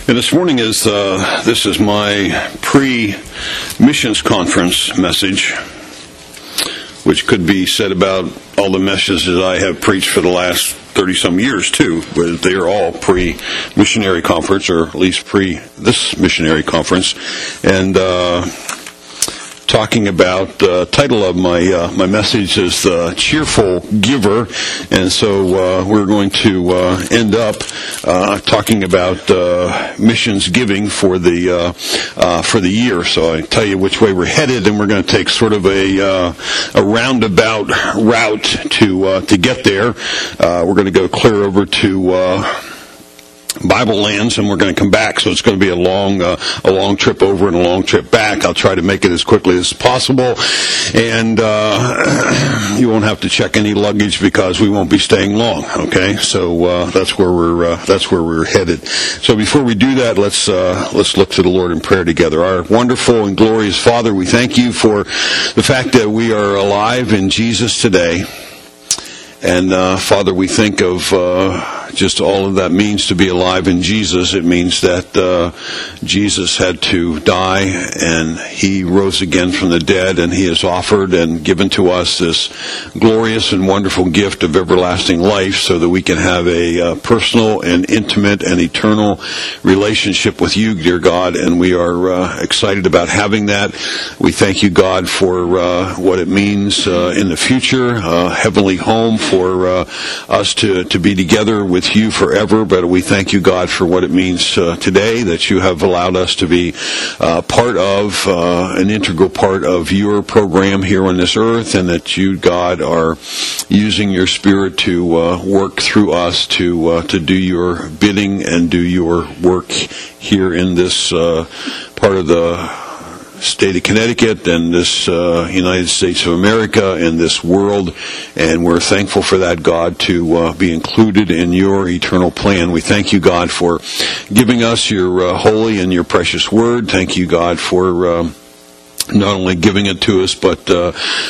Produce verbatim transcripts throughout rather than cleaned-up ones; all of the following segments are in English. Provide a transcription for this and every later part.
And this morning is uh, this is my pre-missions conference message, which could be said about all the messages I have preached for the last thirty-some years, too. But they are all pre-missionary conference, or at least pre this missionary conference. And uh, talking about the uh, title of my uh, my message is the uh, Cheerful Giver. And so uh, we're going to uh, end up uh, talking about uh, missions giving for the uh, uh, for the year. So I tell you which way we're headed, and we're going to take sort of a uh, a roundabout route to uh, to get there. Uh, we're going to go clear over to Uh, Bible lands, and we're going to come back, so it's going to be a long uh, a long trip over and a long trip back. I'll try to make it as quickly as possible, and uh, you won't have to check any luggage because we won't be staying long. Okay, so uh, that's where we're uh, that's where we're headed. So before we do that, let's uh, let's look to the Lord in prayer together. Our wonderful and glorious Father, we thank you for the fact that we are alive in Jesus today. And, uh, Father, we think of uh, just all of that means to be alive in Jesus. It means that uh, Jesus had to die, and He rose again from the dead, and He has offered and given to us this glorious and wonderful gift of everlasting life so that we can have a uh, personal and intimate and eternal relationship with You, dear God, and we are uh, excited about having that. We thank You, God, for uh, what it means uh, in the future, uh, heavenly home for for uh, us to, to be together with You forever, but we thank You, God, for what it means uh, today, that You have allowed us to be uh, part of, uh, an integral part of Your program here on this earth, and that You, God, are using Your Spirit to uh, work through us to uh, to do Your bidding and do Your work here in this uh, part of the state of Connecticut and this uh, United States of America and this world, and we're thankful for that, God, to uh, be included in Your eternal plan. We thank You, God, for giving us Your uh, holy and Your precious word. Thank You, God, for uh, not only giving it to us, but uh,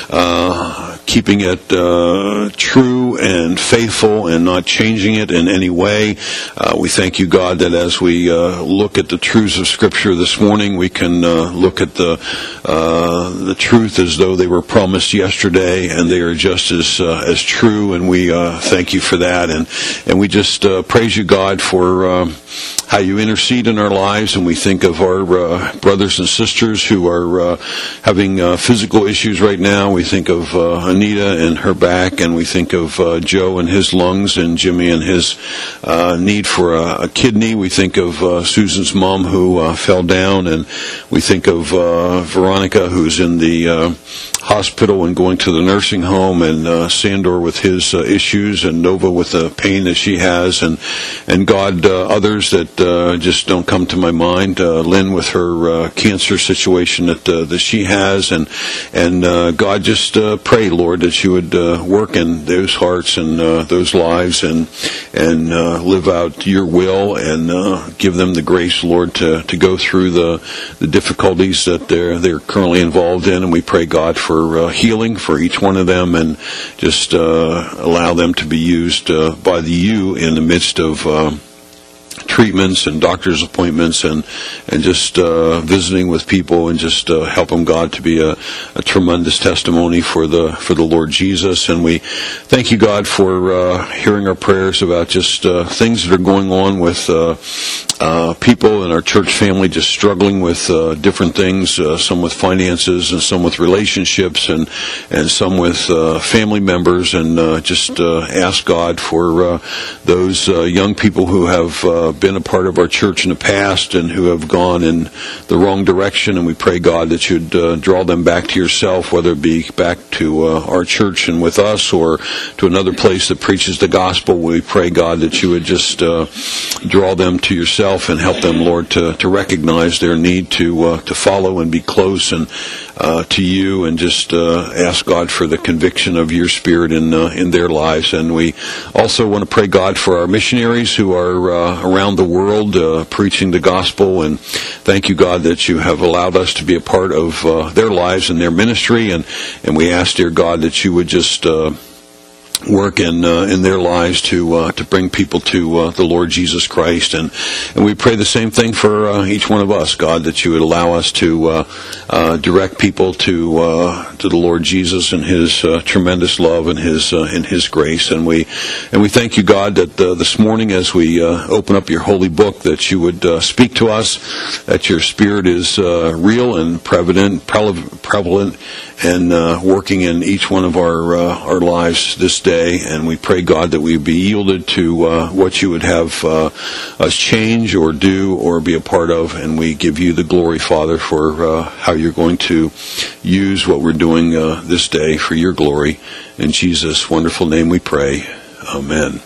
uh, keeping it uh, true and faithful and not changing it in any way. Uh, we thank You, God, that as we uh, look at the truths of Scripture this morning, we can uh, look at the uh, the truth as though they were promised yesterday, and they are just as uh, as true. And we uh, thank You for that, and and we just uh, praise You, God, for Uh, how You intercede in our lives, and we think of our uh, brothers and sisters who are uh, having uh, physical issues right now. We think of uh, Anita and her back, and we think of uh, Joe and his lungs, and Jimmy and his uh, need for a, a kidney. We think of uh, Susan's mom who uh, fell down, and we think of uh, Veronica, who's in the uh, hospital and going to the nursing home, and uh, Sandor with his uh, issues, and Nova with the pain that she has, and and God, uh, others that uh, just don't come to my mind. Uh, Lynn with her uh, cancer situation that uh, that she has, and and uh, God, just uh, pray, Lord, that You would uh, work in those hearts and uh, those lives, and and uh, live out Your will, and uh, give them the grace, Lord, to, to go through the the difficulties that they're they're currently involved in. And we pray, God, for uh, healing for each one of them, and just uh, allow them to be used uh, by the You in the midst of Uh, treatments and doctor's appointments, and and just uh, visiting with people, and just uh, help them, God, to be a, a tremendous testimony for the for the Lord Jesus. And we thank You, God, for uh, hearing our prayers about just uh, things that are going on with uh, uh, people in our church family, just struggling with uh, different things, uh, some with finances, and some with relationships, and and some with uh, family members, and uh, just uh, ask God for uh, those uh, young people who have uh, been a part of our church in the past and who have gone in the wrong direction, and we pray, God, that You'd uh, draw them back to Yourself, whether it be back to uh, our church and with us, or to another place that preaches the gospel. We pray, God, that You would just uh, draw them to Yourself and help them, Lord, to, to recognize their need to uh, to follow and be close and uh, to You, and just uh, ask, God, for the conviction of Your Spirit in uh, in their lives. And we also want to pray, God, for our missionaries who are uh, around the world uh, preaching the gospel, and thank You, God, that You have allowed us to be a part of uh, their lives and their ministry, and, and we ask, dear God, that You would just uh, work in uh, in their lives to uh, to bring people to uh, the Lord Jesus Christ, and and we pray the same thing for uh, each one of us, God, that you would allow us to uh, uh, direct people to uh, to the Lord Jesus and His uh, tremendous love and His uh, and His grace, and we and we thank you, God, that uh, this morning as we uh, open up your holy book, that you would uh, speak to us, that your Spirit is uh, real and prevalent, prevalent, and uh, working in each one of our uh, our lives this day. And we pray, God, that we be yielded to uh, what you would have uh, us change or do or be a part of. And we give you the glory, Father, for uh, how you're going to use what we're doing uh, this day for your glory. In Jesus' wonderful name we pray. Amen.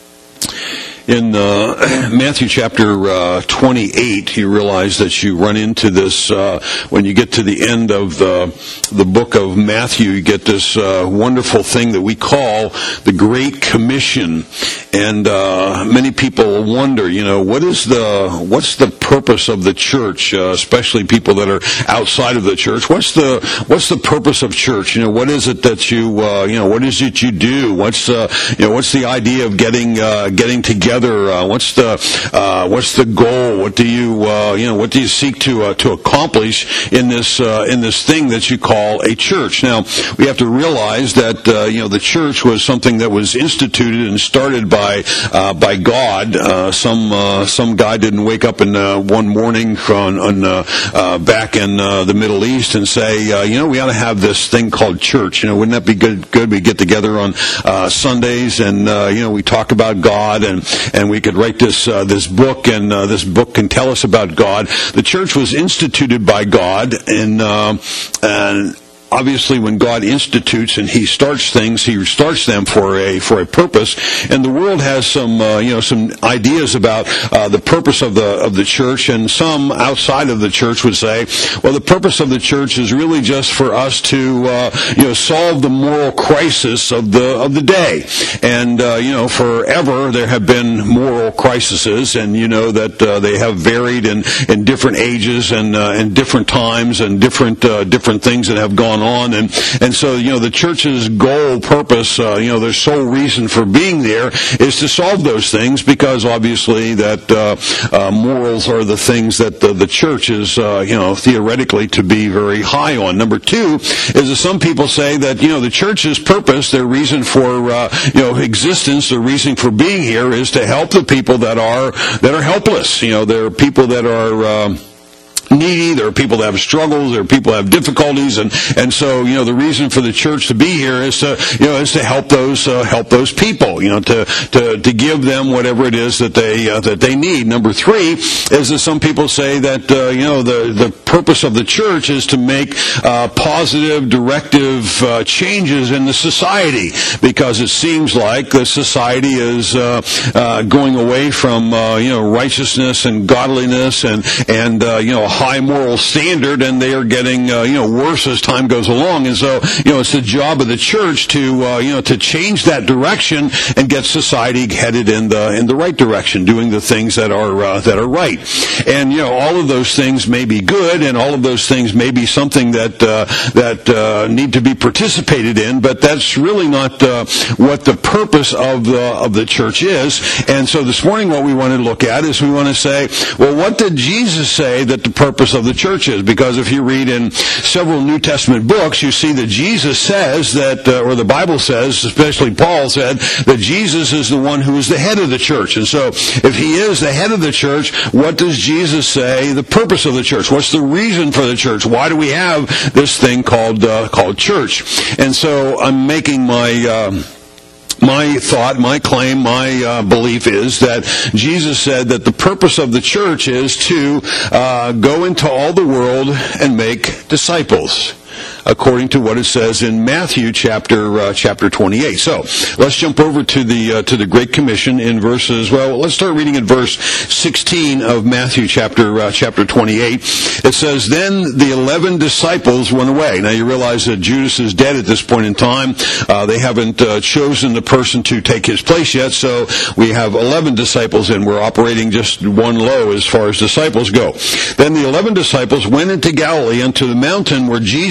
In uh, Matthew chapter uh, twenty-eight, you realize that you run into this, uh, when you get to the end of the, the book of Matthew, you get this uh, wonderful thing that we call the Great Commission. And uh, many people wonder, you know, what is the what's the purpose of the church, uh, especially people that are outside of the church? What's the what's the purpose of church? You know, what is it that you uh, you know what is it you do? What's uh, you know what's the idea of getting uh, getting together? Uh, what's the uh, what's the goal? What do you uh, you know what do you seek to uh, to accomplish in this uh, in this thing that you call a church? Now we have to realize that uh, you know the church was something that was instituted and started by by uh, by God. Uh, some uh, some guy didn't wake up in uh, one morning on, on uh, uh, back in uh, the Middle East and say, uh, you know, we ought to have this thing called church. You know, wouldn't that be good? Good, we get together on uh, Sundays and uh, you know we talk about God, and and we could write this uh, this book, and uh, this book can tell us about God. The church was instituted by God, and uh, and. Obviously, when God institutes and He starts things, He starts them for a for a purpose. And the world has some uh, you know some ideas about uh, the purpose of the of the church, and some outside of the church would say, well, the purpose of the church is really just for us to uh, you know solve the moral crisis of the of the day. And uh, you know, forever there have been moral crises, and you know that uh, they have varied in, in different ages and uh, in different times and different uh, different things that have gone on, and and so you know the church's goal, purpose, uh, you know their sole reason for being there is to solve those things, because obviously that uh, uh, morals are the things that the, the church is uh, you know theoretically to be very high on. Number two is that some people say that you know the church's purpose, their reason for uh, you know existence, their reason for being here is to help the people that are that are helpless. You know, there are people that are. Uh, needy, there are people that have struggles, there are people that have difficulties, and, and so, you know, the reason for the church to be here is to, you know, is to help those, uh, help those people, you know, to, to, to give them whatever it is that they, uh, that they need. Number three is that some people say that, uh, you know, the, the purpose of the church is to make, uh, positive, directive, uh, changes in the society, because it seems like the society is, uh, uh, going away from, uh, you know, righteousness and godliness and, and, uh, you know, high moral standard, and they are getting uh, you know worse as time goes along. And so you know it's the job of the church to uh, you know to change that direction and get society headed in the in the right direction, doing the things that are uh, that are right. And you know all of those things may be good, and all of those things may be something that uh, that uh, need to be participated in, but that's really not uh, what the purpose of the of the church is. And so this morning, what we want to look at is we want to say, well, what did Jesus say that the purpose of the church is? Because if you read in several New Testament books, you see that Jesus says that, uh, or the Bible says, especially Paul said, that Jesus is the one who is the head of the church. And so if He is the head of the church, what does Jesus say the purpose of the church? What's the reason for the church? Why do we have this thing called uh, called church? And so I'm making my... Um, My thought, my claim, my uh, belief is that Jesus said that the purpose of the church is to uh, go into all the world and make disciples, according to what it says in Matthew chapter uh, chapter twenty-eight. So let's jump over to the uh, to the Great Commission in verses. Well, let's start reading in verse sixteen of Matthew chapter uh, chapter twenty-eight. It says, "Then the eleven disciples went away." Now you realize that Judas is dead at this point in time. Uh, they haven't uh, chosen the person to take his place yet, so we have eleven disciples, and we're operating just one low as far as disciples go. Then the eleven disciples went into Galilee, unto the mountain where Jesus had appeared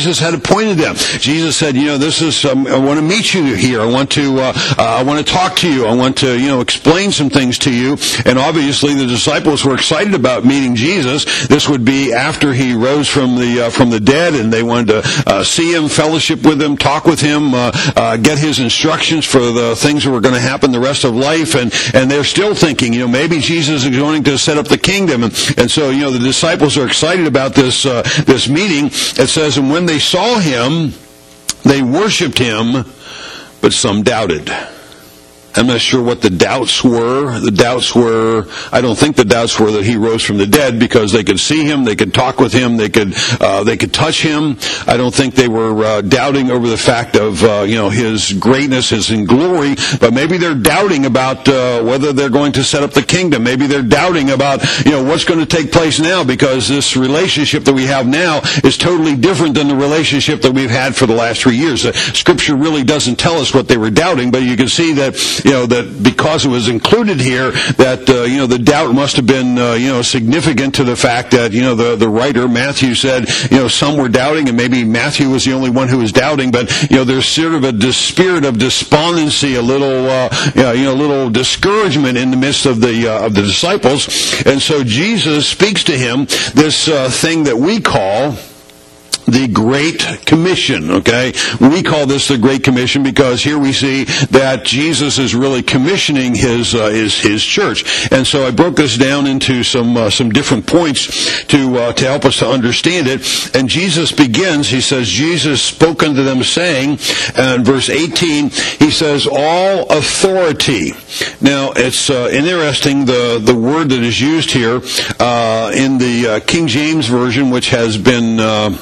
disappointed them. Jesus said, you know, this is, um, I want to meet you here. I want to, uh, uh, I want to talk to you. I want to, you know, explain some things to you. And obviously the disciples were excited about meeting Jesus. This would be after he rose from the, uh, from the dead, and they wanted to uh, see him, fellowship with him, talk with him, uh, uh, get his instructions for the things that were going to happen the rest of life. And, and they're still thinking, you know, maybe Jesus is going to set up the kingdom. And, and so, you know, the disciples are excited about this, uh, this meeting. It says, and when they saw him, they worshipped him, but some doubted. I'm not sure what the doubts were. The doubts were, I don't think the doubts were that he rose from the dead, because they could see him, they could talk with him, they could uh, they could touch him. I don't think they were uh, doubting over the fact of uh, you know his greatness, his glory, but maybe they're doubting about uh, whether they're going to set up the kingdom. Maybe they're doubting about you know what's going to take place now, because this relationship that we have now is totally different than the relationship that we've had for the last three years. Uh, Scripture really doesn't tell us what they were doubting, but you can see that you know, that because it was included here, that, uh, you know, the doubt must have been, uh, you know, significant to the fact that, you know, the, the writer, Matthew, said, you know, some were doubting, and maybe Matthew was the only one who was doubting, but, you know, there's sort of a dis- spirit of despondency, a little, uh, you know, a little discouragement in the midst of the, uh, of the disciples. And so Jesus speaks to him this uh, thing that we call the Great Commission, okay? We call this the Great Commission because here we see that Jesus is really commissioning his uh, his, his church. And so I broke this down into some uh, some different points to uh, to help us to understand it. And Jesus begins, he says, Jesus spoke unto them saying, and verse eighteen, he says, all authority. Now, it's uh, interesting, the, the word that is used here uh, in the uh, King James Version, which has been... Uh,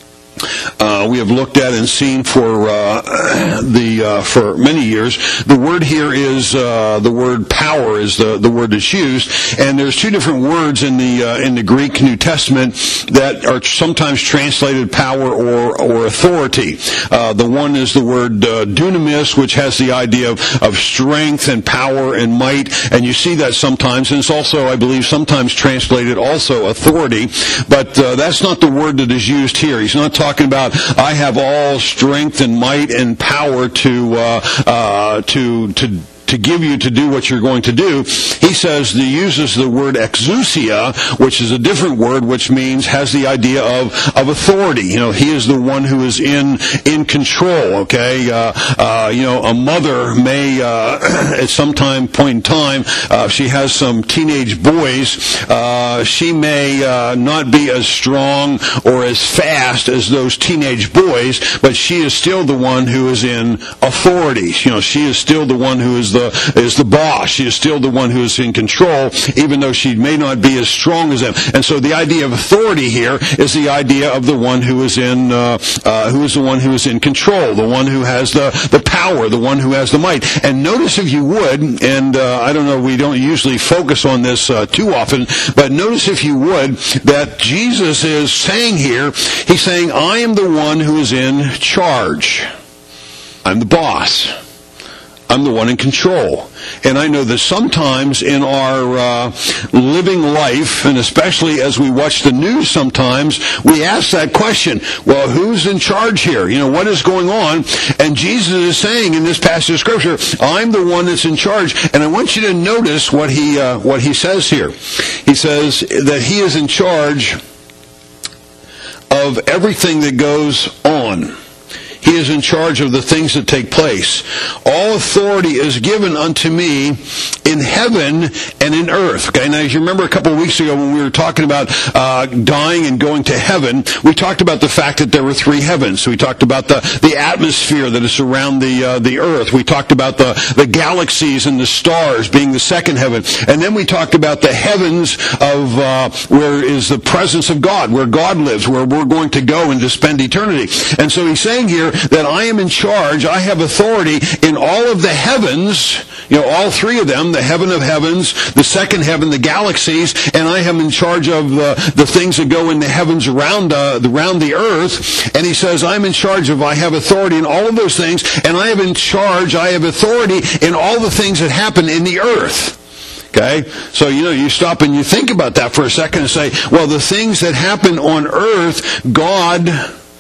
Uh, we have looked at and seen for uh, the uh, for many years. The word here is uh, the word power is the, the word that's used, and there's two different words in the uh, in the Greek New Testament that are sometimes translated power or or authority. Uh, the one is the word uh, dunamis, which has the idea of, of strength and power and might, and you see that sometimes. And it's also, I believe, sometimes translated also authority, but uh, that's not the word that is used here. He's not talking about I have all strength and might and power to uh, uh, to to. to give you to do what you're going to do. He says, he uses the word exousia, which is a different word, which means, has the idea of, of authority. You know, he is the one who is in, in control, okay? Uh, uh, you know, a mother may, uh, at some time, point in time, uh, if she has some teenage boys, uh, she may, uh, not be as strong or as fast as those teenage boys, but she is still the one who is in authority. You know, she is still the one who is the is the boss. She is still the one who is in control, even though she may not be as strong as them. And so the idea of authority here is the idea of the one who is in uh, uh, who is the one who is in control, the one who has the, the power, the one who has the might. And notice, if you would, and uh, I don't know, we don't usually focus on this uh, too often, but notice, if you would, that Jesus is saying here, he's saying, I am the one who is in charge. I'm the boss. I'm the one in control. And I know that sometimes in our uh, living life, and especially as we watch the news sometimes, we ask that question, well, who's in charge here? You know, what is going on? And Jesus is saying in this passage of Scripture, I'm the one that's in charge. And I want you to notice what he uh, what he says here. He says that he is in charge of everything that goes on. He is in charge of the things that take place. All authority is given unto me in heaven and in earth. Okay, now, as you remember a couple of weeks ago when we were talking about uh, dying and going to heaven, we talked about the fact that there were three heavens. So we talked about the, the atmosphere that is around the uh, the earth. We talked about the, the galaxies and the stars being the second heaven. And then we talked about the heavens of uh, where is the presence of God, where God lives, where we're going to go and to spend eternity. And so he's saying here that I am in charge, I have authority in all of the heavens, you know, all three of them, the heaven of heavens, the second heaven, the galaxies, and I am in charge of the, the things that go in the heavens around, uh, around the earth. And he says, I'm in charge of, I have authority in all of those things, and I am in charge, I have authority in all the things that happen in the earth. Okay? So, you know, you stop and you think about that for a second and say, well, the things that happen on earth, God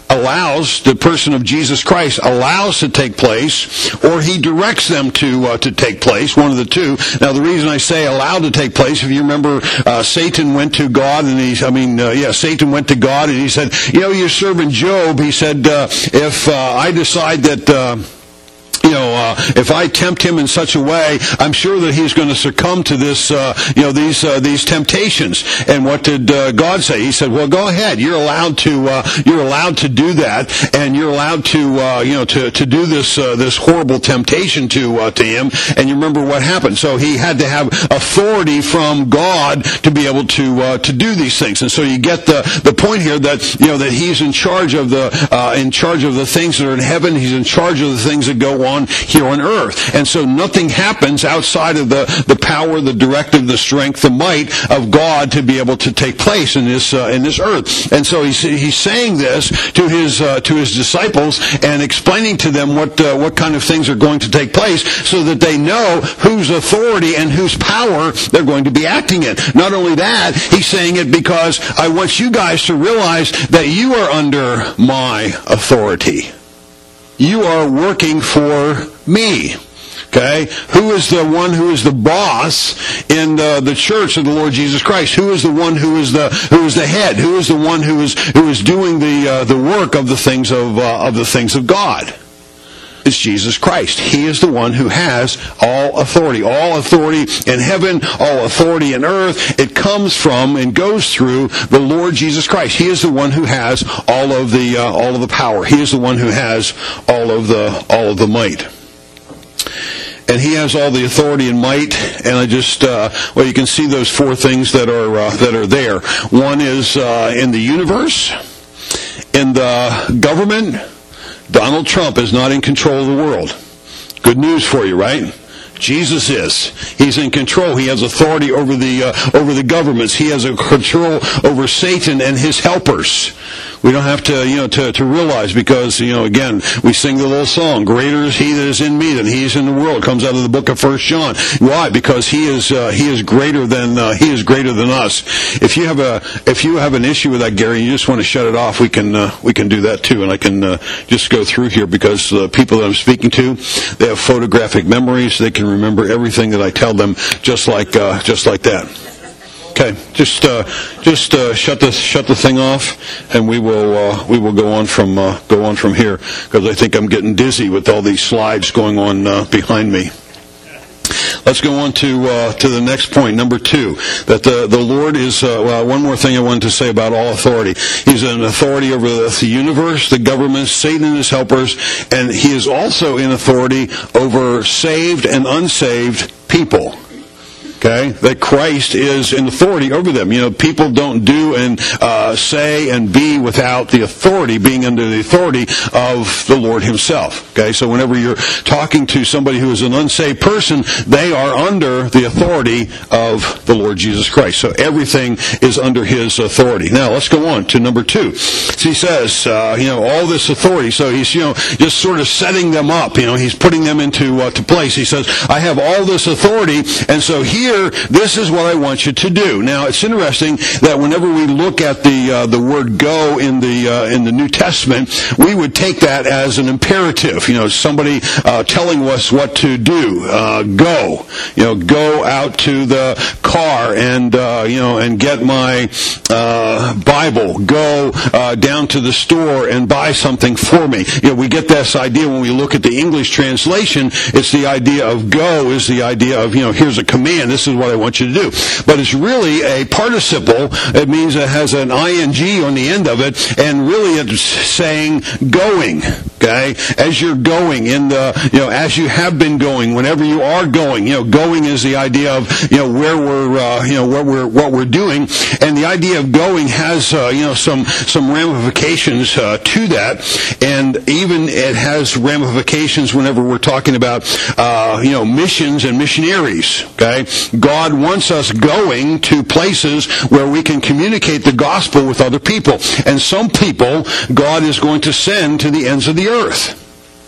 allows, the person of Jesus Christ allows to take place, or he directs them to uh, to take place, one of the two. Now, the reason I say allowed to take place, if you remember, uh, Satan went to God, and he, I mean, uh, yeah, Satan went to God, and he said, you know, your servant Job, he said, uh, if uh, I decide that... Uh, You know, uh, if I tempt him in such a way, I'm sure that he's going to succumb to this, uh, you know, these uh, these temptations. And what did uh, God say? He said, "Well, go ahead. You're allowed to, uh, you're allowed to do that, and you're allowed to, uh, you know, to, to do this uh, this horrible temptation to uh, to him." And you remember what happened. So he had to have authority from God to be able to uh, to do these things. And so you get the the point here that you know that he's in charge of the uh, in charge of the things that are in heaven. He's in charge of the things that go on here on earth. And so nothing happens outside of the, the power, the directive, the strength, the might of God to be able to take place in this uh, in this earth. And so he's he's saying this to his uh, to his disciples and explaining to them what uh, what kind of things are going to take place, so that they know whose authority and whose power they're going to be acting in. Not only that, he's saying it because I want you guys to realize that you are under my authority. You are working for me. Okay? Who is the one who is the boss in the, the church of the Lord Jesus Christ? Who is the one who is the who is the head? Who is the one who is who is doing the uh, the work of the things of uh, of the things of God? It's Jesus Christ. He is the one who has all authority. All authority in heaven, all authority in earth. It comes from and goes through the Lord Jesus Christ. He is the one who has all of the uh, all of the power. He is the one who has all of the all of the might. And he has all the authority and might. And I just uh, well, you can see those four things that are uh, that are there. One is uh, in the universe, in the government. Donald Trump is not in control of the world. Good news for you, right? Jesus is. He's in control. He has authority over the uh, over the governments. He has a control over Satan and his helpers. We don't have to, you know, to, to realize, because, you know, again, we sing the little song, "Greater is he that is in me than he is in the world." It comes out of the book of First John. Why? Because he is uh, he is greater than uh, he is greater than us. If you have a if you have an issue with that, Gary, and you just want to shut it off, we can uh, we can do that too. And I can uh, just go through here, because the people that I'm speaking to, they have photographic memories. They can remember everything that I tell them, just like uh, just like that. Okay, just uh, just uh, shut the shut the thing off, and we will uh, we will go on from uh, go on from here, because I think I'm getting dizzy with all these slides going on uh, behind me. Let's go on to uh, to the next point, number two. That the the Lord is. Uh, well, one more thing I wanted to say about all authority. He's an authority over the, the universe, the government, Satan and his helpers, and he is also in authority over saved and unsaved people. Okay, that Christ is in authority over them. You know, people don't do and uh, say and be without the authority, being under the authority of the Lord himself. Okay, so whenever you're talking to somebody who is an unsaved person, they are under the authority of the Lord Jesus Christ. So everything is under his authority. Now, let's go on to number two. So he says, uh, you know, all this authority. So he's, you know, just sort of setting them up. You know, he's putting them into uh, to place. He says, I have all this authority, and so here, this is what I want you to do. Now, it's interesting that whenever we look at the uh, the word "go" in the uh, in the New Testament, we would take that as an imperative. You know, somebody uh, telling us what to do. Uh, go, you know, go out to the car and uh, you know and get my uh, Bible. Go uh, down to the store and buy something for me. You know, we get this idea when we look at the English translation. It's the idea of "go" is the idea of, you know, here's a command. This is what I want you to do. But it's really a participle. It means it has an ing on the end of it, and really it's saying going. Okay? As you're going in the, you know, as you have been going, whenever you are going, you know, going is the idea of, you know, where we're, uh, you know, what we're, what we're doing. And the idea of going has, uh, you know, some, some ramifications, uh, to that. And even it has ramifications whenever we're talking about, uh, you know, missions and missionaries. Okay? God wants us going to places where we can communicate the gospel with other people. And some people God is going to send to the ends of the earth.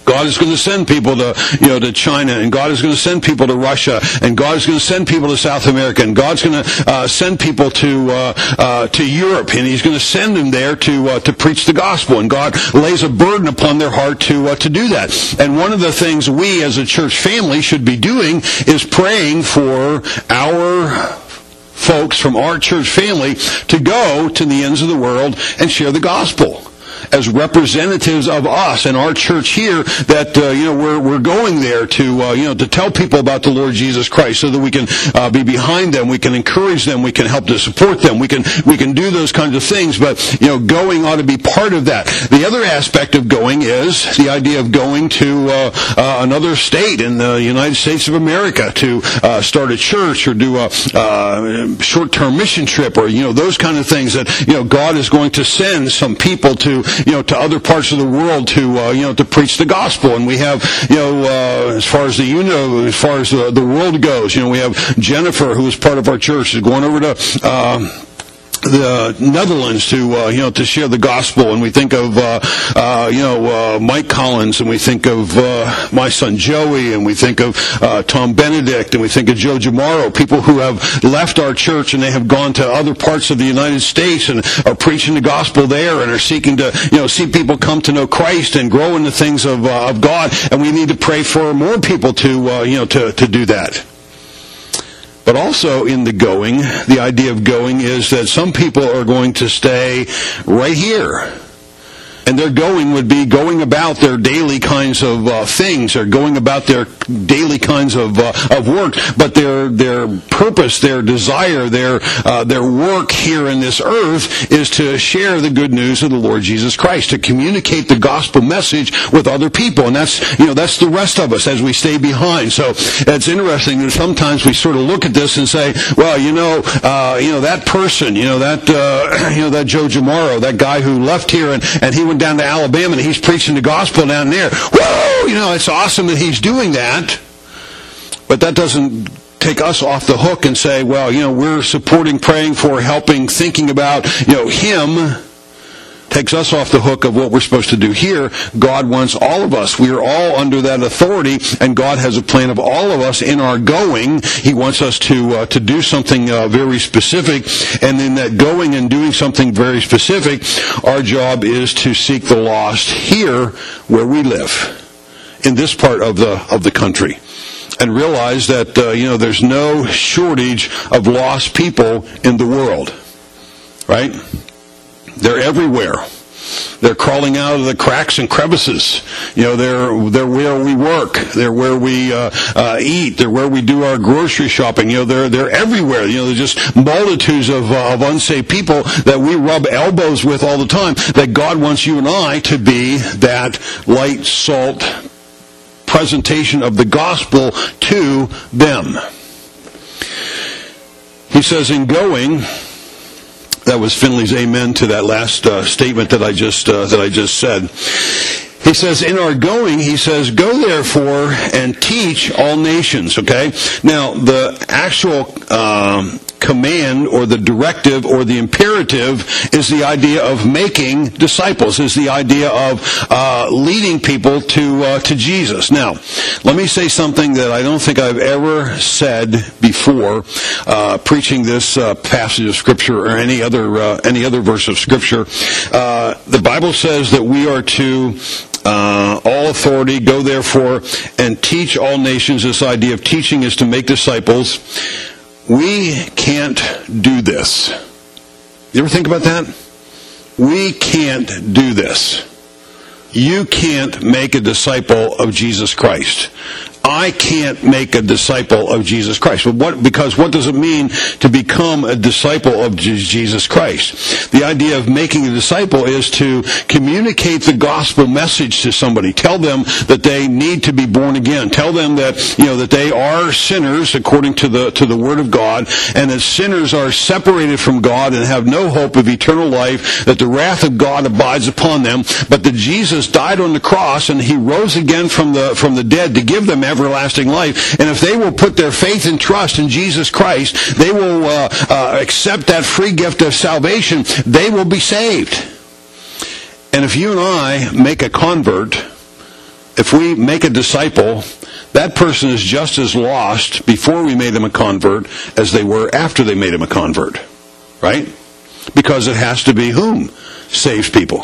God is going to send people to, you know, to China, and God is going to send people to Russia, and God is going to send people to South America, and God's going to uh, send people to uh, uh, to Europe, and He's going to send them there to uh, to preach the gospel. And God lays a burden upon their heart to uh, to do that. And one of the things we as a church family should be doing is praying for our folks from our church family to go to the ends of the world and share the gospel as representatives of us and our church here, that uh, you know we're we're going there to uh, you know to tell people about the Lord Jesus Christ, so that we can uh, be behind them, we can encourage them, we can help to support them, we can we can do those kinds of things. But you know, going ought to be part of that. The other aspect of going is the idea of going to uh, uh, another state in the United States of America to uh, start a church or do a uh, short-term mission trip, or you know those kind of things that you know God is going to send some people to. You know, to other parts of the world to uh, you know to preach the gospel. And we have you know uh, as far as the you know as far as the, the world goes, you know we have Jennifer, who is part of our church, is going over to Um, the Netherlands to uh, you know to share the gospel. And we think of uh, uh, you know uh, Mike Collins, and we think of uh, my son Joey, and we think of uh, Tom Benedict, and we think of Joe Jamaro, people who have left our church and they have gone to other parts of the United States and are preaching the gospel there and are seeking to you know see people come to know Christ and grow in the things of uh, of God. And we need to pray for more people to uh, you know to to do that. But also in the going, the idea of going is that some people are going to stay right here. And their going would be going about their daily kinds of uh, things, or going about their daily kinds of uh, of work. But their their purpose, their desire, their uh, their work here in this earth is to share the good news of the Lord Jesus Christ, to communicate the gospel message with other people. And that's you know that's the rest of us as we stay behind. So it's interesting that sometimes we sort of look at this and say, well, you know, uh, you know that person, you know that uh, you know that Joe Jamaro, that guy who left here and and he went down to Alabama and he's preaching the gospel down there. Whoa! You know, it's awesome that he's doing that. But that doesn't take us off the hook and say, well, you know, we're supporting, praying for, helping, thinking about, you know, him. Takes us off the hook of what we're supposed to do here. God wants all of us. We are all under that authority, and God has a plan of all of us in our going. He wants us to uh, to do something uh, very specific, and in that going and doing something very specific, our job is to seek the lost here where we live, in this part of the of the country, and realize that uh, you know there's no shortage of lost people in the world, right? They're everywhere. They're crawling out of the cracks and crevices. You know, they're they're where we work. They're where we uh, uh, eat. They're where we do our grocery shopping. You know, they're they're everywhere. You know, there's just multitudes of uh, of unsaved people that we rub elbows with all the time. That God wants you and I to be that light, salt presentation of the gospel to them. He says, in going. That was Finley's amen to that last uh, statement that I just uh, that I just said. He says, in our going, he says, go therefore and teach all nations. Okay? Now, the actual um, command or the directive or the imperative is the idea of making disciples, is the idea of uh, leading people to uh, to Jesus. Now, let me say something that I don't think I've ever said before, uh, preaching this uh, passage of Scripture or any other uh, any other verse of Scripture. Uh, the Bible says that we are to Uh, all authority, go therefore and teach all nations. This idea of teaching is to make disciples. We can't do this. You ever think about that? We can't do this. You can't make a disciple of Jesus Christ. I can't make a disciple of Jesus Christ. But what, because what does it mean to become a disciple of Jesus Christ? The idea of making a disciple is to communicate the gospel message to somebody. Tell them that they need to be born again. Tell them that, you know, that they are sinners according to the to the Word of God, and that sinners are separated from God and have no hope of eternal life, that the wrath of God abides upon them, but that Jesus died on the cross and He rose again from the from the dead to give them everlasting life. And if they will put their faith and trust in Jesus Christ, they will uh, uh, accept that free gift of salvation, they will be saved. And if you and I make a convert, if we make a disciple, that person is just as lost before we made them a convert as they were after they made him a convert. Right? Because it has to be whom saves people?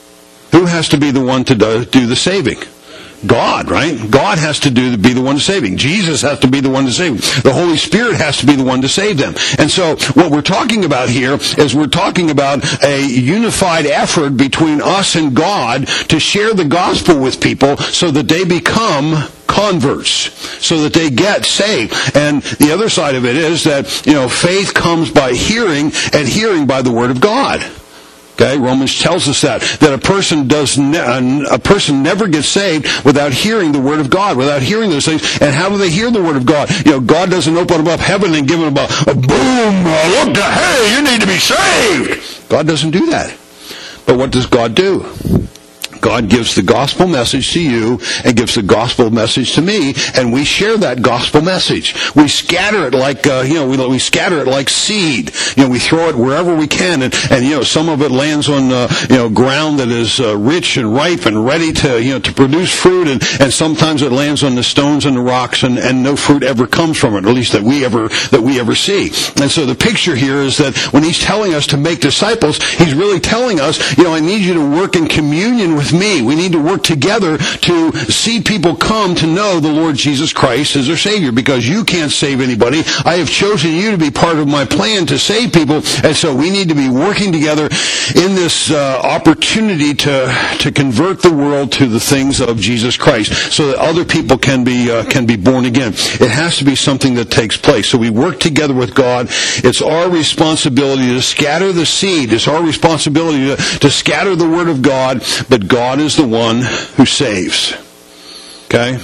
Who has to be the one to do, do the saving? God, right? God has to do be the one saving. Jesus has to be the one to save them. The Holy Spirit has to be the one to save them. And so what we're talking about here is we're talking about a unified effort between us and God to share the gospel with people so that they become converts, so that they get saved. And the other side of it is that, you know, faith comes by hearing, and hearing by the Word of God. Okay, Romans tells us that that a person does ne- a person never gets saved without hearing the Word of God, without hearing those things. And how do they hear the Word of God? You know, God doesn't open up heaven and give them a, a boom, a look, hey, you need to be saved. God doesn't do that. But what does God do? God gives the gospel message to you and gives the gospel message to me, and we share that gospel message. We scatter it like, uh, you know, we, we scatter it like seed. You know, we throw it wherever we can, and, and you know, some of it lands on, uh, you know, ground that is uh, rich and ripe and ready to, you know, to produce fruit, and, and sometimes it lands on the stones and the rocks, and, and no fruit ever comes from it, at least that we ever that we ever see. And so the picture here is that when he's telling us to make disciples, he's really telling us, you know, I need you to work in communion with me. We need to work together to see people come to know the Lord Jesus Christ as their Savior, because you can't save anybody. I have chosen you to be part of my plan to save people, and so we need to be working together in this uh, opportunity to to convert the world to the things of Jesus Christ, so that other people can be uh, can be born again. It has to be something that takes place. So we work together with God. It's our responsibility to scatter the seed. It's our responsibility to, to scatter the Word of God, but God God is the one who saves. Okay?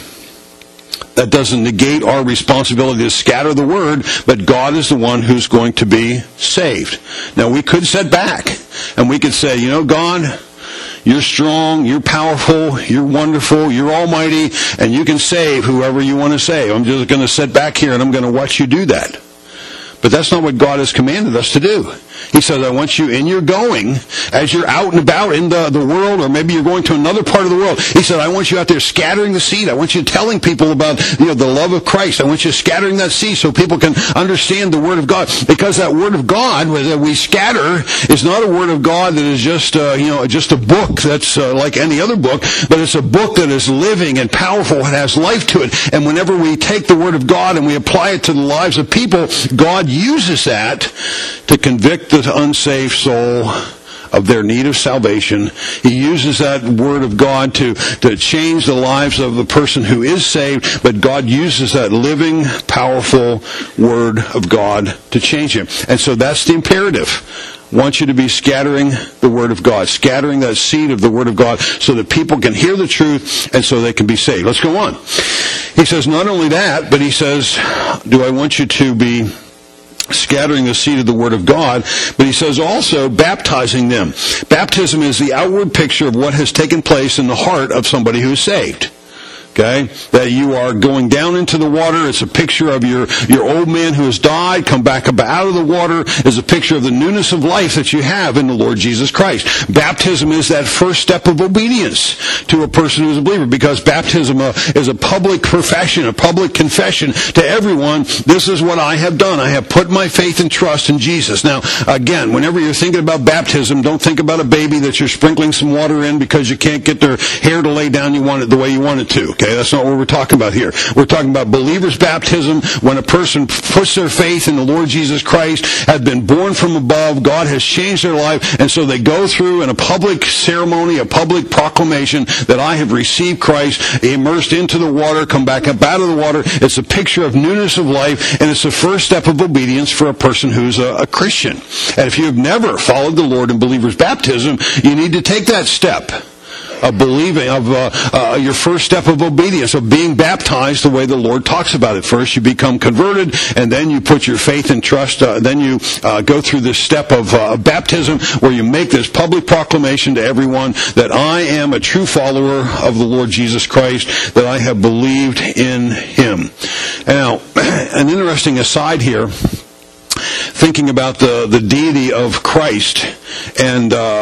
That doesn't negate our responsibility to scatter the Word, but God is the one who's going to be saved. Now, we could sit back, and we could say, you know, God, you're strong, you're powerful, you're wonderful, you're almighty, and you can save whoever you want to save. I'm just going to sit back here, and I'm going to watch you do that. But that's not what God has commanded us to do. He says, I want you in your going, as you're out and about in the, the world, or maybe you're going to another part of the world. He said, I want you out there scattering the seed. I want you telling people about, you know, the love of Christ. I want you scattering that seed so people can understand the Word of God. Because that Word of God that we scatter is not a Word of God that is just, uh, you know, just a book that's uh, like any other book, but it's a book that is living and powerful and has life to it. And whenever we take the Word of God and we apply it to the lives of people, God uses that to convict the unsaved soul of their need of salvation. He uses that Word of God to, to change the lives of the person who is saved, but God uses that living, powerful Word of God to change him. And so that's the imperative. I want you to be scattering the Word of God, scattering that seed of the Word of God so that people can hear the truth and so they can be saved. Let's go on. He says not only that, but he says, do I want you to be scattering the seed of the Word of God, but he says also baptizing them. Baptism is the outward picture of what has taken place in the heart of somebody who is saved. Okay? That you are going down into the water. It's a picture of your, your old man who has died, come back up out of the water. Is a picture of the newness of life that you have in the Lord Jesus Christ. Baptism is that first step of obedience to a person who is a believer, because baptism uh, is a public profession, a public confession to everyone. This is what I have done. I have put my faith and trust in Jesus. Now, again, whenever you're thinking about baptism, don't think about a baby that you're sprinkling some water in because you can't get their hair to lay down you want it the way you want it to. Okay, that's not what we're talking about here. We're talking about believers' baptism, when a person puts their faith in the Lord Jesus Christ, has been born from above, God has changed their life, and so they go through in a public ceremony, a public proclamation that I have received Christ, immersed into the water, come back up out of the water. It's a picture of newness of life, and it's the first step of obedience for a person who's a, a Christian. And if you have never followed the Lord in believers' baptism, you need to take that step of believing, of uh, uh, your first step of obedience, of being baptized the way the Lord talks about it. First you become converted, and then you put your faith and trust, uh, then you uh, go through this step of uh, baptism where you make this public proclamation to everyone that I am a true follower of the Lord Jesus Christ, that I have believed in Him. Now, an interesting aside here, thinking about the, the deity of Christ, and uh,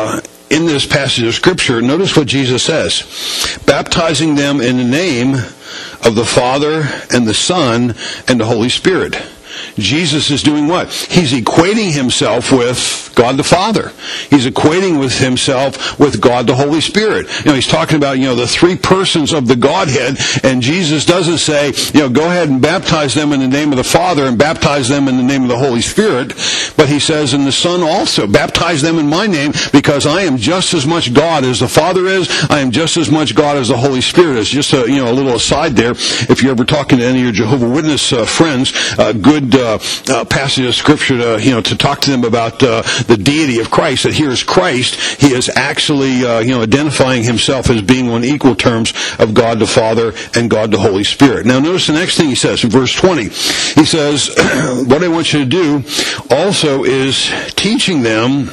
in this passage of Scripture, notice what Jesus says. Baptizing them in the name of the Father and the Son and the Holy Spirit. Jesus is doing what? He's equating himself with God the Father. He's equating with himself with God the Holy Spirit. You know, he's talking about, you know, the three persons of the Godhead, and Jesus doesn't say, you know, go ahead and baptize them in the name of the Father and baptize them in the name of the Holy Spirit, but he says, and the Son also, baptize them in my name, because I am just as much God as the Father is. I am just as much God as the Holy Spirit is. Just a, you know, a little aside there, if you're ever talking to any of your Jehovah's Witness uh, friends, uh, good uh, uh, passage of Scripture to, you know, to talk to them about uh, the deity of Christ, that here is Christ, he is actually, uh, you know, identifying himself as being on equal terms of God the Father and God the Holy Spirit. Now notice the next thing he says in verse twenty. He says, what I want you to do also is teaching them,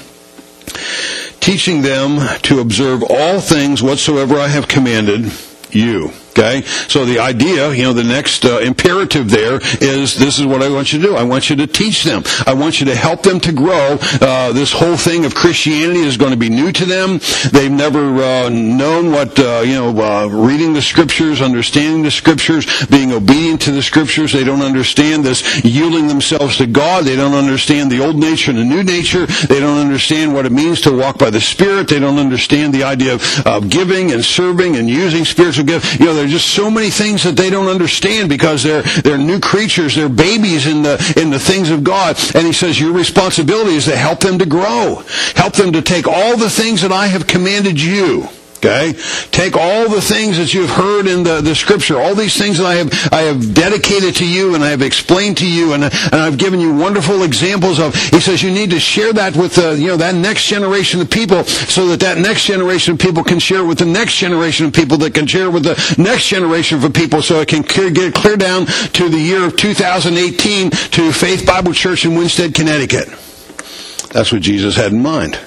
teaching them to observe all things whatsoever I have commanded you. Okay, so the idea, you know, the next uh, imperative there is, this is what I want you to do. I want you to teach them. I want you to help them to grow. Uh, this whole thing of Christianity is going to be new to them. They've never uh, known what, uh, you know, uh, reading the Scriptures, understanding the Scriptures, being obedient to the Scriptures. They don't understand this yielding themselves to God. They don't understand the old nature and the new nature. They don't understand what it means to walk by the Spirit. They don't understand the idea of uh, giving and serving and using spiritual gifts. You know, there's just so many things that they don't understand because they're they're new creatures, they're babies in the in the things of God. And he says your responsibility is to help them to grow, help them to take all the things that I have commanded you. Okay? Take all the things that you've heard in the, the Scripture, all these things that I have I have dedicated to you and I have explained to you and, and I've given you wonderful examples of. He says you need to share that with the, you know, that next generation of people, so that that next generation of people can share with the next generation of people that can share with the next generation of people, so it can clear, get clear down to the year of two thousand eighteen to Faith Bible Church in Winsted, Connecticut. That's what Jesus had in mind.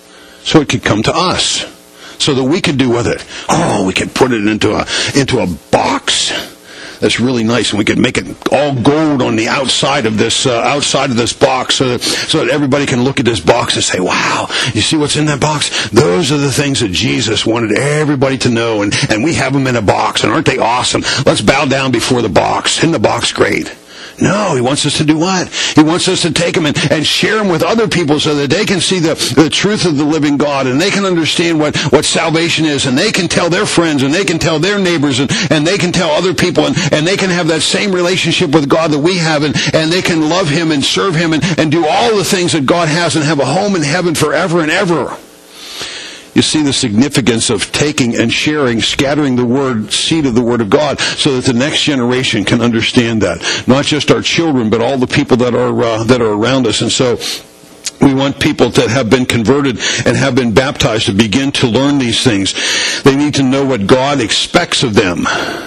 So it could come to us, so that we could do with it. Oh, we could put it into a into a box that's really nice, and we could make it all gold on the outside of this uh, outside of this box, so that, so that everybody can look at this box and say, "Wow, you see what's in that box? Those are the things that Jesus wanted everybody to know, and and we have them in a box, and aren't they awesome? Let's bow down before the box. Isn't the box great?" No, he wants us to do what? He wants us to take them and, and share them with other people, so that they can see the, the truth of the living God, and they can understand what, what salvation is, and they can tell their friends, and they can tell their neighbors, and, and they can tell other people, and, and they can have that same relationship with God that we have, and, and they can love Him and serve Him and, and do all the things that God has and have a home in heaven forever and ever. You see the significance of taking and sharing, scattering the word, seed of the Word of God, so that the next generation can understand that. Not just our children, but all the people that are uh, that are around us. And so we want people that have been converted and have been baptized to begin to learn these things. They need to know what God expects of them.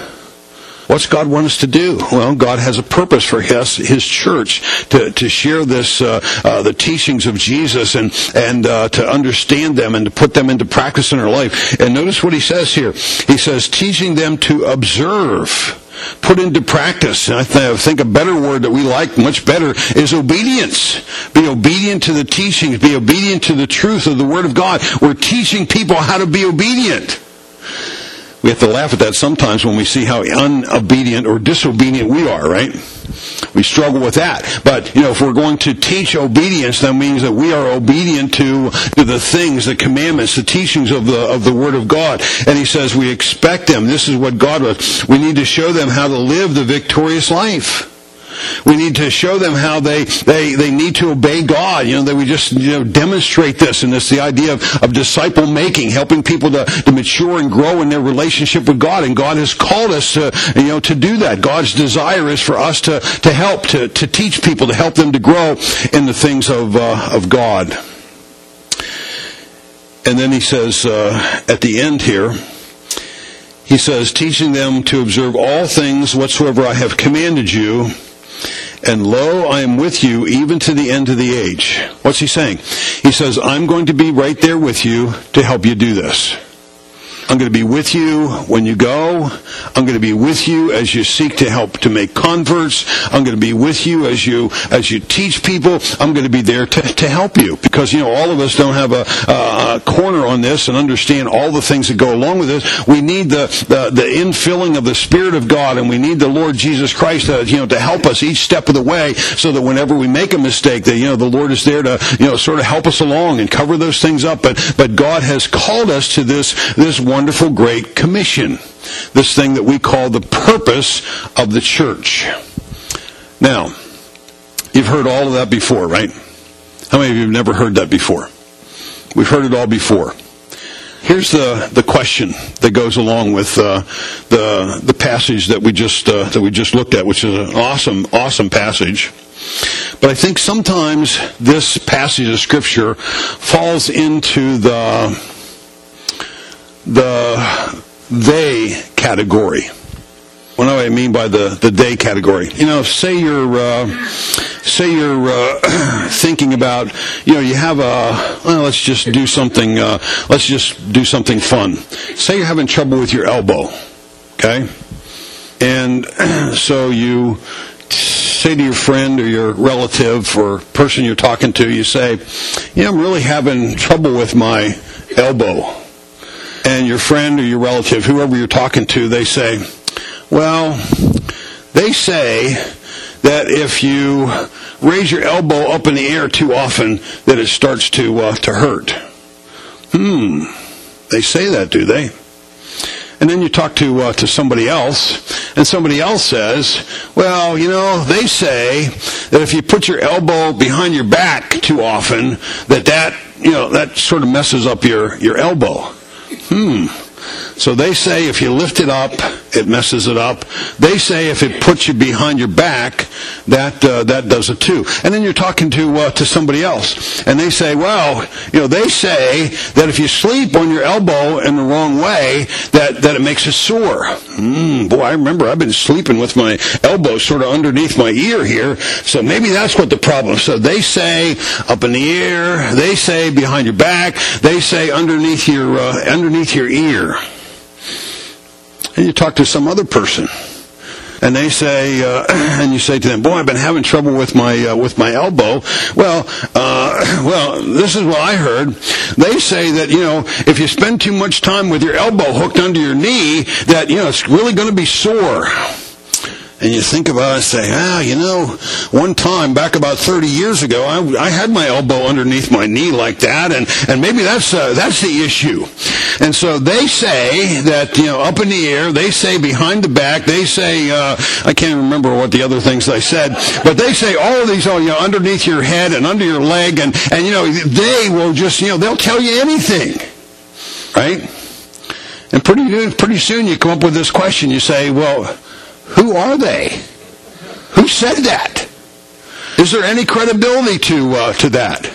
What's God want us to do? Well, God has a purpose for His, his church to, to share this, uh, uh, the teachings of Jesus, and, and uh, to understand them and to put them into practice in our life. And notice what He says here. He says, teaching them to observe, put into practice. And I th- think a better word that we like much better is obedience. Be obedient to the teachings. Be obedient to the truth of the Word of God. We're teaching people how to be obedient. We have to laugh at that sometimes when we see how unobedient or disobedient we are, right? We struggle with that. But, you know, if we're going to teach obedience, that means that we are obedient to, to the things, the commandments, the teachings of the of the Word of God. And He says we expect them. This is what God was. We need to show them how to live the victorious life. We need to show them how they, they, they need to obey God. You know, that we just, you know, demonstrate this. And it's the idea of, of disciple making, helping people to, to mature and grow in their relationship with God. And God has called us to, you know, to do that. God's desire is for us to, to help, to, to teach people, to help them to grow in the things of, uh, of God. And then He says, uh, at the end here, He says, teaching them to observe all things whatsoever I have commanded you. And lo, I am with you even to the end of the age. What's He saying? He says, I'm going to be right there with you to help you do this. I'm going to be with you when you go. I'm going to be with you as you seek to help to make converts. I'm going to be with you as you as you teach people. I'm going to be there to, to help you, because, you know, all of us don't have a, a corner on this and understand all the things that go along with this. We need the, the, the infilling of the Spirit of God, and we need the Lord Jesus Christ to, you know, to help us each step of the way, so that whenever we make a mistake, that, you know, the Lord is there to, you know, sort of help us along and cover those things up. But but God has called us to this this wonderful great commission, this thing that we call the purpose of the church. Now, you've heard all of that before, right? How many of you have never heard that before? We've heard it all before. Here's the, the question that goes along with uh, the the passage that we just uh, that we just looked at, which is an awesome, awesome passage. But I think sometimes this passage of Scripture falls into the the they category. What do I mean by the, the they category? You know, say you're uh, say you're uh, thinking about, you know, you have a, well, let's just do something, uh, let's just do something fun. Say you're having trouble with your elbow, okay? And so you say to your friend or your relative or person you're talking to, you say, yeah, I'm really having trouble with my elbow. And your friend or your relative, whoever you're talking to, they say, well, they say that if you raise your elbow up in the air too often, that it starts to uh, to hurt. Hmm. They say that, do they? And then you talk to uh, to somebody else, and somebody else says, well, you know, they say that if you put your elbow behind your back too often, that that, you know, that sort of messes up your, your elbow. Hmm. So they say if you lift it up, it messes it up. They say if it puts you behind your back, that uh, that does it too. And then you're talking to uh, to somebody else, and they say, well, you know, they say that if you sleep on your elbow in the wrong way, that, that it makes it sore. Mm, boy, I remember I've been sleeping with my elbow sort of underneath my ear here, so maybe that's what the problem is. So they say up in the air, they say behind your back, they say underneath your uh, underneath your ear. And you talk to some other person, and they say, uh, and you say to them, "Boy, I've been having trouble with my uh, with my elbow." Well, uh, well, this is what I heard. They say that, you know, if you spend too much time with your elbow hooked under your knee, that, you know, it's really going to be sore. And you think about it and say, ah, you know, one time back about thirty years ago, I, I had my elbow underneath my knee like that, and, and maybe that's uh, that's the issue. And so they say that, you know, up in the air, they say behind the back, they say, uh, I can't remember what the other things they said, but they say all of these, oh, you know, underneath your head and under your leg, and, and you know, they will just, you know, they'll tell you anything, right? And pretty pretty soon you come up with this question. You say, well, who are they? Who said that? Is there any credibility to uh, to that?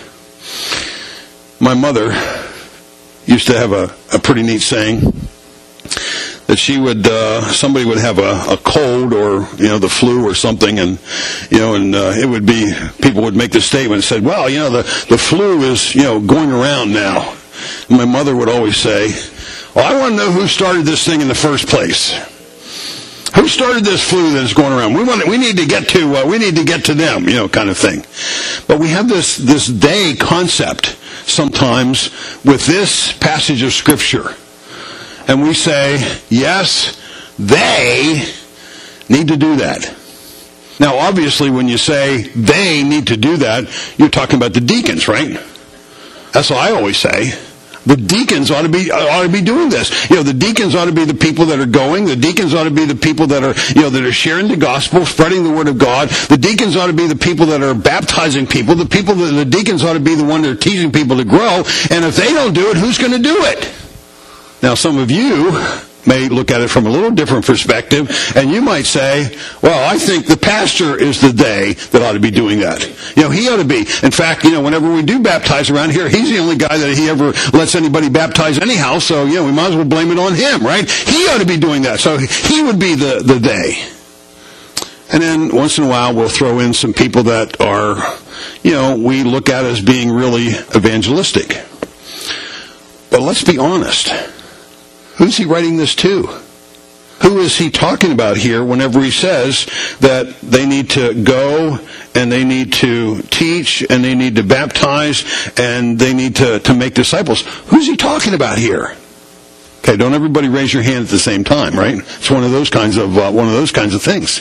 My mother used to have a, a pretty neat saying that she would, uh, somebody would have a, a cold or, you know, the flu or something, and, you know, and uh, it would be, people would make the statement and said, well, you know, the, the flu is, you know, going around now. And my mother would always say, well, I want to know who started this thing in the first place. Who started this flu that is going around? We want. We need to get to. Uh, we need to get to them. You know, kind of thing. But we have this this they concept sometimes with this passage of Scripture, and we say, yes, they need to do that. Now, obviously, when you say they need to do that, you're talking about the deacons, right? That's what I always say. The deacons ought to be ought to be doing this. You know, the deacons ought to be the people that are going. The deacons ought to be the people that are, you know, that are sharing the gospel, spreading the word of God. The deacons ought to be the people that are baptizing people. The people that the deacons ought to be the one that are teaching people to grow. And if they don't do it, who's going to do it? Now, some of you may look at it from a little different perspective, and you might say, well, I think the pastor is the they that ought to be doing that. You know, he ought to be. In fact, you know, whenever we do baptize around here, he's the only guy that he ever lets anybody baptize anyhow, so, you know, we might as well blame it on him, right? He ought to be doing that. So he would be the, the they. And then once in a while, we'll throw in some people that are, you know, we look at as being really evangelistic. But let's be honest. Who's he writing this to? Who is he talking about here whenever he says that they need to go and they need to teach and they need to baptize and they need to, to make disciples? Who's he talking about here? Okay, don't everybody raise your hand at the same time, right? It's one of those kinds of uh, one of those kinds of things.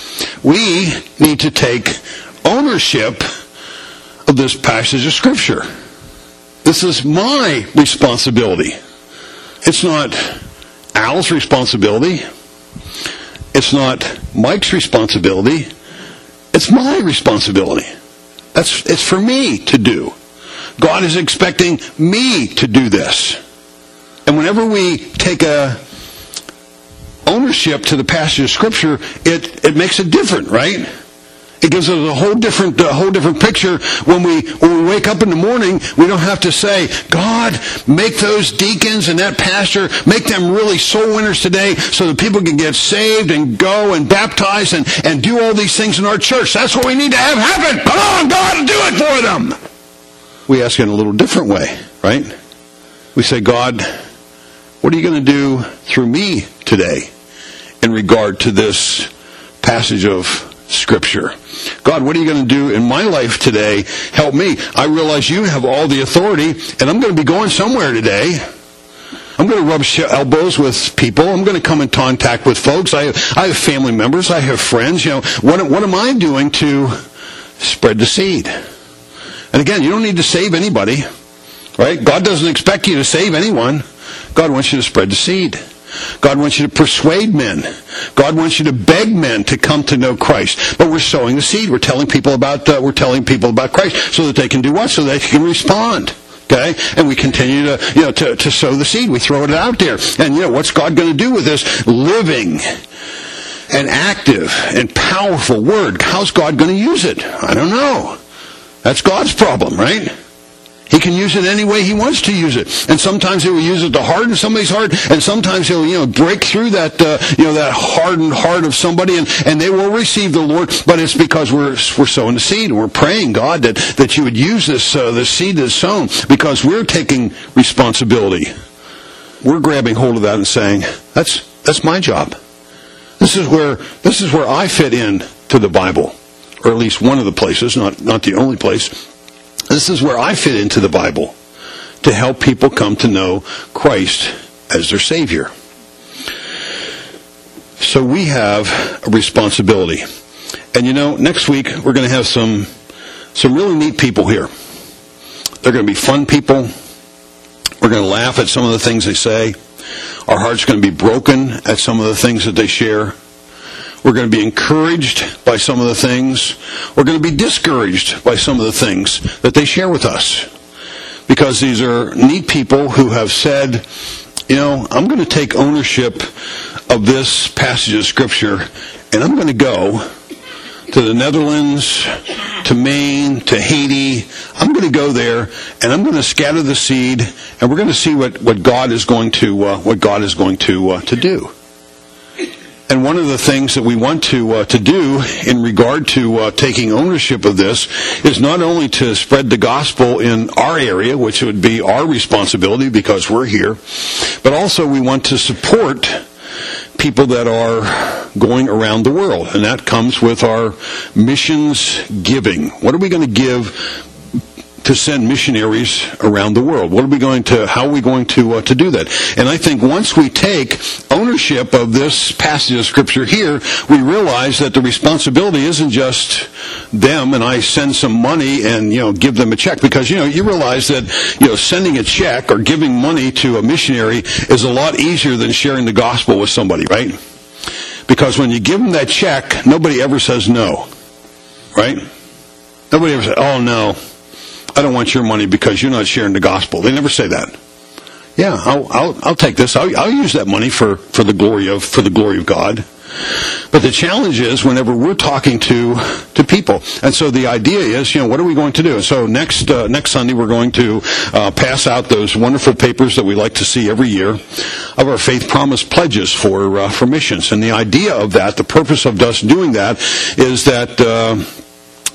We need to take ownership of this passage of Scripture. This is my responsibility. It's not Al's responsibility. It's not Mike's responsibility. It's my responsibility. That's it's for me to do. God is expecting me to do this. And whenever we take a ownership to the passage of Scripture, it, it makes it different, right? It gives us a whole different, a whole different picture. When we when we wake up in the morning, we don't have to say, God, make those deacons and that pastor, make them really soul winners today so that people can get saved and go and baptize and, and do all these things in our church. That's what we need to have happen. Come on, God, do it for them. We ask in a little different way, right? We say, God, what are you going to do through me today in regard to this passage of Scripture? God, what are you going to do in my life today? Help me. I realize you have all the authority, and I'm going to be going somewhere today. I'm going to rub elbows with people. I'm going to come in contact with folks. I have, I have family members. I have friends. You know, what, what am I doing to spread the seed? And again, you don't need to save anybody, right? God doesn't expect you to save anyone. God wants you to spread the seed. God wants you to persuade men. God wants you to beg men to come to know Christ. But we're sowing the seed. We're telling people about uh, we're telling people about Christ so that they can do what? So they can respond. Okay? And we continue to you know to, to sow the seed. We throw it out there. And you know what's God going to do with this living and active and powerful word? How's God going to use it? I don't know. That's God's problem, right? He can use it any way he wants to use it. And sometimes he will use it to harden somebody's heart, and sometimes he'll, you know, break through that, uh, you know, that hardened heart of somebody, and, and they will receive the Lord. But it's because we're we're sowing the seed, and we're praying, God, that, that you would use this uh, this seed that's sown, because we're taking responsibility. We're grabbing hold of that and saying, that's that's my job. This is where this is where I fit in to the Bible, or at least one of the places, not not the only place. This is where I fit into the Bible to help people come to know Christ as their Savior. So we have a responsibility. And you know, next week we're going to have some some really neat people here. They're going to be fun people. We're going to laugh at some of the things they say. Our heart's going to be broken at some of the things that they share. We're going to be encouraged by some of the things. We're going to be discouraged by some of the things that they share with us. Because these are neat people who have said, you know, I'm going to take ownership of this passage of Scripture, and I'm going to go to the Netherlands, to Maine, to Haiti. I'm going to go there, and I'm going to scatter the seed, and we're going to see what, what God is going to uh, what God is going to uh, to do. And one of the things that we want to uh, to do in regard to uh, taking ownership of this is not only to spread the gospel in our area, which would be our responsibility because we're here, but also we want to support people that are going around the world. And that comes with our missions giving. What are we going to give to send missionaries around the world? What are we going to, how are we going to uh, to do that? And I think once we take ownership of this passage of Scripture here, we realize that the responsibility isn't just them and I send some money and, you know, give them a check. Because, you know, you realize that, you know, sending a check or giving money to a missionary is a lot easier than sharing the gospel with somebody, right? Because when you give them that check, nobody ever says no, right? Nobody ever says, oh no, I don't want your money because you're not sharing the gospel. They never say that. Yeah, I'll I'll, I'll take this. I'll, I'll use that money for, for the glory of for the glory of God. But the challenge is whenever we're talking to to people, and so the idea is, you know, what are we going to do? And so next uh, next Sunday we're going to uh, pass out those wonderful papers that we like to see every year of our faith promise pledges for uh, for missions. And the idea of that, the purpose of us doing that, is that. Uh,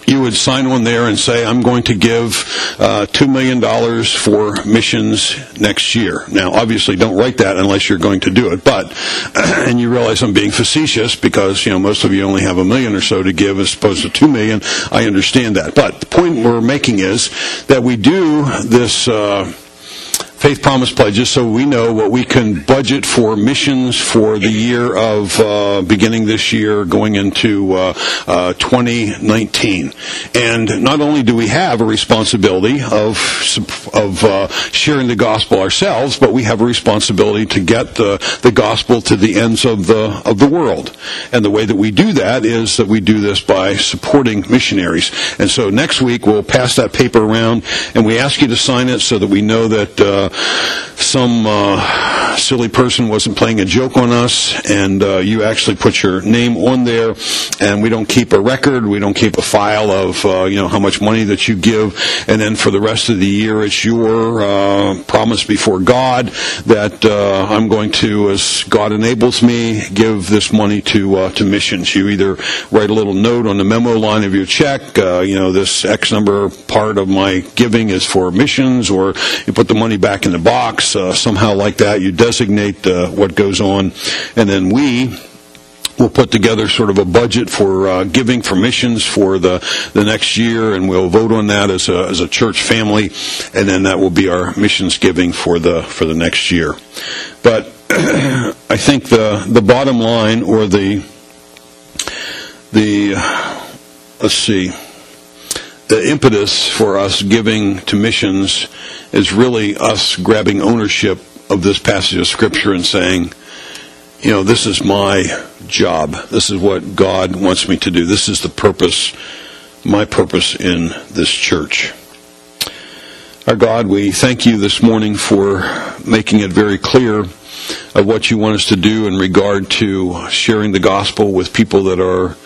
you would sign on there and say, I'm going to give uh, two million dollars for missions next year. Now, obviously, don't write that unless you're going to do it. But, and you realize I'm being facetious because, you know, most of you only have a million or so to give as opposed to two million. I understand that. But the point we're making is that we do this uh, Faith Promise Pledges so we know what we can budget for missions for the year of uh, beginning this year going into uh, uh, twenty nineteen. And not only do we have a responsibility of of uh, sharing the gospel ourselves, but we have a responsibility to get the, the gospel to the ends of the of the world. And the way that we do that is that we do this by supporting missionaries. And so next week we'll pass that paper around, and we ask you to sign it so that we know that uh, some uh, silly person wasn't playing a joke on us, and uh, you actually put your name on there. And we don't keep a record, we don't keep a file of uh, you know how much money that you give, and then for the rest of the year it's your uh, promise before God that uh, I'm going to, as God enables me, give this money to uh, to missions. You either write a little note on the memo line of your check, uh, you know this X number part of my giving is for missions, or you put the money back in the box, uh, somehow like that. You designate uh, what goes on, and then we will put together sort of a budget for uh, giving for missions for the, the next year, and we'll vote on that as a as a church family, and then that will be our missions giving for the for the next year. But I think the the bottom line, or the the let's see. the impetus for us giving to missions is really us grabbing ownership of this passage of Scripture and saying, you know, this is my job. This is what God wants me to do. This is the purpose, my purpose in this church. Our God, we thank you this morning for making it very clear of what you want us to do in regard to sharing the gospel with people that are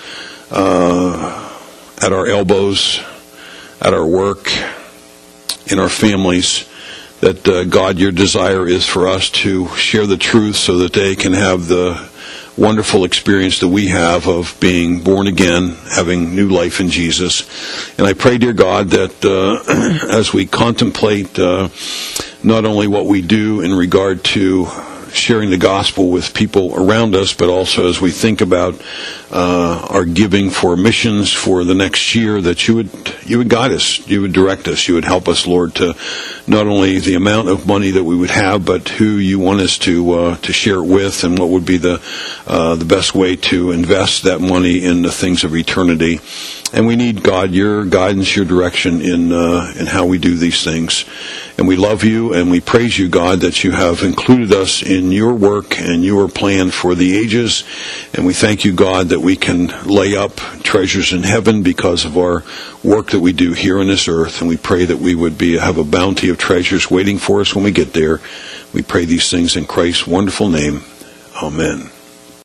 uh, at our elbows, at our work, in our families, that uh, God, your desire is for us to share the truth so that they can have the wonderful experience that we have of being born again, having new life in Jesus. And I pray, dear God, that uh, as we contemplate uh, not only what we do in regard to sharing the gospel with people around us, but also as we think about uh, our giving for missions for the next year, that you would you would guide us, you would direct us, you would help us, Lord, to not only the amount of money that we would have, but who you want us to uh, to share it with, and what would be the uh, the best way to invest that money in the things of eternity. And we need, God, your guidance, your direction in uh, in how we do these things. And we love you, and we praise you, God, that you have included us in your work and your plan for the ages. And we thank you, God, that we can lay up treasures in heaven because of our work that we do here on this earth. And we pray that we would be have a bounty of treasures waiting for us when we get there. We pray these things in Christ's wonderful name. Amen.